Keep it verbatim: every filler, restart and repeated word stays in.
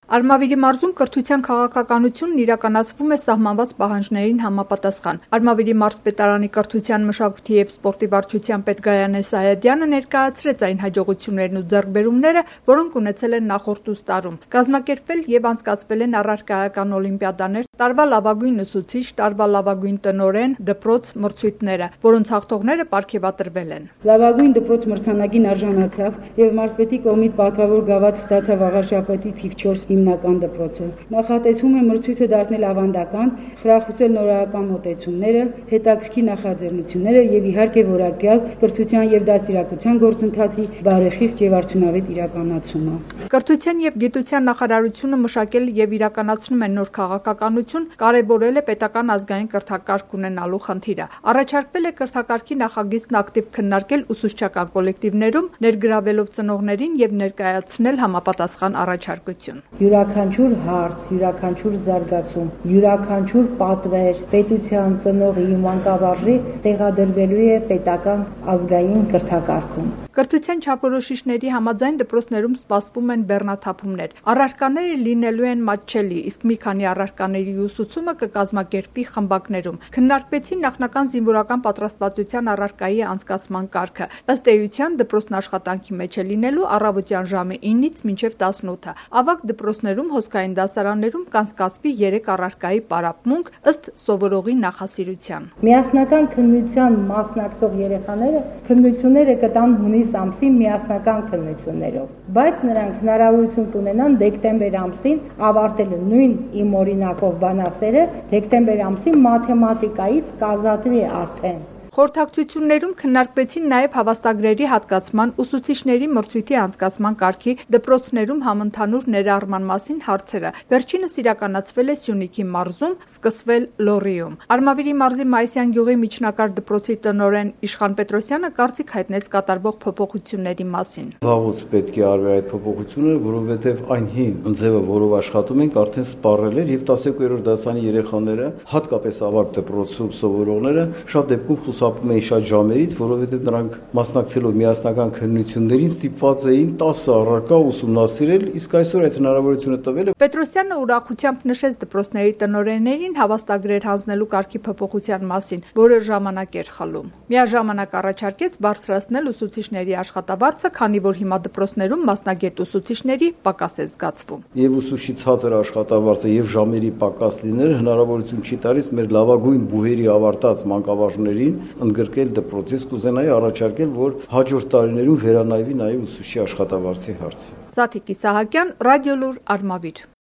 Արմավիրի մարզում կրթության քաղաքականությունն իրականացվում է սահմանված պահանջներին համապատասխան։ Արմավիրի մարզպետարանի կրթության, մշակույթի և սպորտի վարչության պետ Գայանե Սայադյանը ներկայացրեց այն հաջողություններն ու ձեռքբերումները, որոնք ունեցել են նախորդ ուս տարում։ Կազմակերպվել և անցկացվել են առարկայական օլիմպիադաներ, տարվա լավագույն ուսուցիչ, տարվա լավագույն տնօրեն, դպրոց մրցույթները, որոնց հաղթողները պարգևատրվել են։ Լավագույն դպրոց մրցանակին արժանացավ և մարզպետի կողմից պատվավոր գավաթ ստացավ Աղաշապետի թիվ չորս հիմնական դպրոցը։ Նախատեսվում է մրցույթը դարձնել ավանդական, խրախուսել նորարարական մոտեցումները, հետաքրքիր նախաձեռնությունները և իհարկե որակյալ կրթության և դաստիարակության գործընթացի բարեխիղճ և արդյունավետ իրականացումը։ Կրթության և գիտության նախարարությունը մշակել և իրականացնում է նոր քաղաքականություն, կարևորել է պետական ազգային կրթակարգ ունենալու խնդիրը։ Առաջարկվել է կրթակարգի նախագիծն ակտիվ քննարկել ուսուցչական կոլեկտիվներում, ներգրավելով ծնողներին և ներկայացնել համապատասխան առաջարկություն։ Յուրաքանչյուր հարց, յուրաքանչյուր զարգացում, յուրաքանչյուր պատվեր պետության, ծնողի, մանկավարժի տեղադրվելու է պետական ազգային կրթակարգում։ Կրթության չափորոշիչների համաձայն դպրոցներում սպասվում են բեռնաթափումներ։ Առարկաները լինելու են մատչելի, իսկ մի քանի առարկաների ուսուցումը կկազմակերպվի խմբակներում։ Քննարկվեցին նախնական զինվորական պատրաստվածության առարկայի անցկացման կարգը։ Ըստ էության դպրոցն աշխատանքի մեջ է լինելու առավոտյան ժամը ինից մինչև տասնութը։ Ավագ դպրոցներում, հոսքային դասարաններում կանցկացվի երեք առարկայի պարապմունք ըստ սովորողի նախասիրության։ Միասնական քննության մասնակցող երեխաները քննությունները կտան հունիս ամսին միասնական քննություններով, բայց նրանք հնարավորություն կունենան դեկտեմբեր ամսին ավարտել նույն իմ օրինակով բանասերը, դեկտեմբեր ամսին մաթեմատիկայից կազատվի արդեն։ Խորհրդակցություններում քննարկվեցին նաև հավաստագրերի հատկացման, ուսուցիչների մրցույթի անցկացման կարգի, դպրոցներում համընդհանուր ներառման մասին հարցերը։ Վերջինս իրականացվել է Սյունիքի մարզում, սկսվել Լոռիում։ Արմավիրի մարզի Մայիսյան գյուղի միջնակարգ դպրոցի տնօրեն Իշխան Պետրոսյանը կարծիք հայտնեց կատարվող փոփոխությունների մասին։ Վաղուց պետք է արվի այդ փոփոխությունը, որովհետև այն հին ձևը, որով աշխատում ենք, արդեն սպառել էր եւ տասներորդ դասարանի երեխաները, հատկապես ավագ դպրոցում սովորողները, շատ դեպքում խուսափում էին շատ ժամերից, որովհետև նրանք մասնակցելով միասնական քննություններին ստիպված էին տասը առարկա ուսումնասիրել, իսկ այսօր այդ հնարավորությունը տվել է։ Պետրոսյանը ուրախությամբ նշեց դպրոցների տնօրեններին հավաստագրեր հանձնելու կարգի փոփոխության մասին, որը ժամանակ էր խլում։ Միաժամանակ առաջարկեց բարձրացնել ուսուցիչների աշխատավարձը, քանի որ հիմա դպրոցներում մասնագետ ուսուցիչների պակաս է զգացվում։ Եվ ուսուցչի ցածր աշխատավարձը եւ ժամերի պակաս լինելը հնարավորություն չի տալիս մեր լավագույն բուհերի ավարտած մանկավարժներին ընդգրկել դպրոցից, կուզենայի առաջարկել, որ հաջորդ տարիներում վերանայվի նաև ուսուցչի աշխատավարձի հարցը։ Զաթիկ Իսահակյան, Ռադիոլուր, Արմավիր։